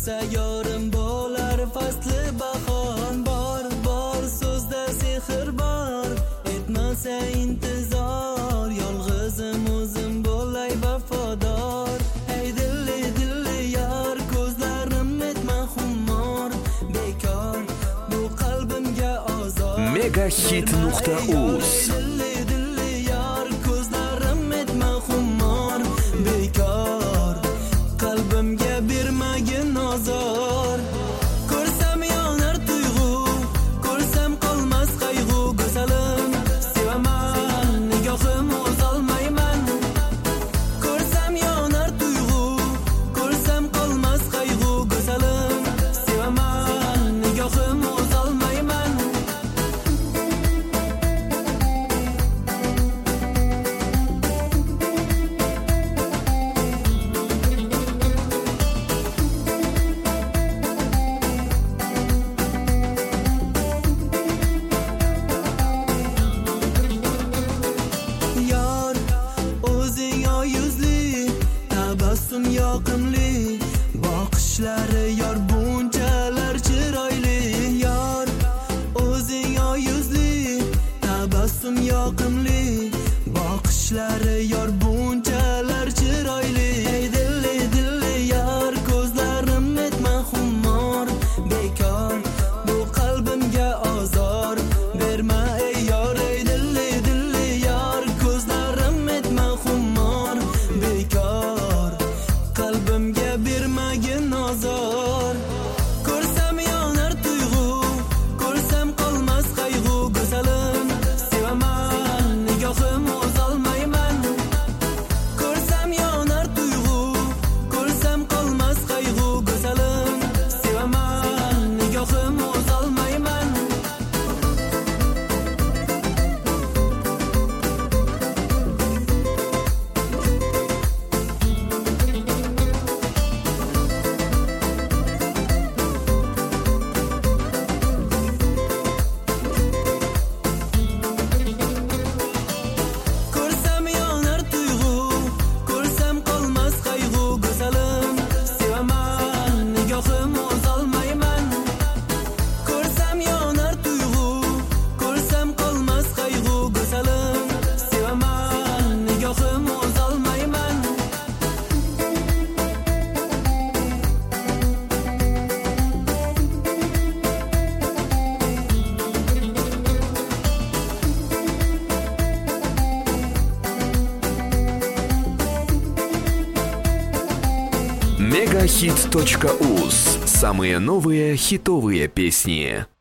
sayyorim bo'lar fasli bahor. Bor so'zda sehr bor, etmasa intizor. Yolg'izim o'zim bo'lay vafodor. Ey dilli yar, ko'zlarim etma xumor. Bekor bu qalbimga ozor. Megahit.uz Dilli yar, ko'zlarim etma xumor. Bekor qalbimga bermagin ozor. Ko'rsam yonar tuyg'u, ko'rsam qolmas qayg'u. Go'zalim sevaman, nigohim o'zolmayman. Ko'rsam yonar tuyg'u, ko'rsam qolmas qayg'u. Go'zalim sevaman, nigohim o'zolmayman. Yor o'zing oyuzli, tabassum yoqimli, boqishlari yor bunchalar chiroyli. Yor o'zing oyuzli, tabassum yoqimli, boqishlari yor bunchalar chiroyli. Ey dilli yar, ko'zlarim etma xumor. Bekor bu qalbimga ozor berma ey yor. Ey dilli yar, ko'zlarim etma xumor. Bekor qalbimga bermagin ozor. Ko'rsam yonar tuyg'u, ko'rsam qolmas qayg'u. Go'zalim sevaman, nigohim o'zolmayman. Ko'rsam yonar tuyg'u, ko'rsam qolmas qayg'u. Go'zalim sevaman, nigohim o'zolmayman. Ko'rsam yonar tuyg'u, ko'rsam qolmas qayg'u. Go'zalim sevaman, nigohim o'zolmayman. Ko'rsam yonar tuyg'u, ko'rsam qolmas qayg'u. Go'zalim sevaman, nigohim o'zolmayman. Megahit.uz. Самые новые хитовые песни.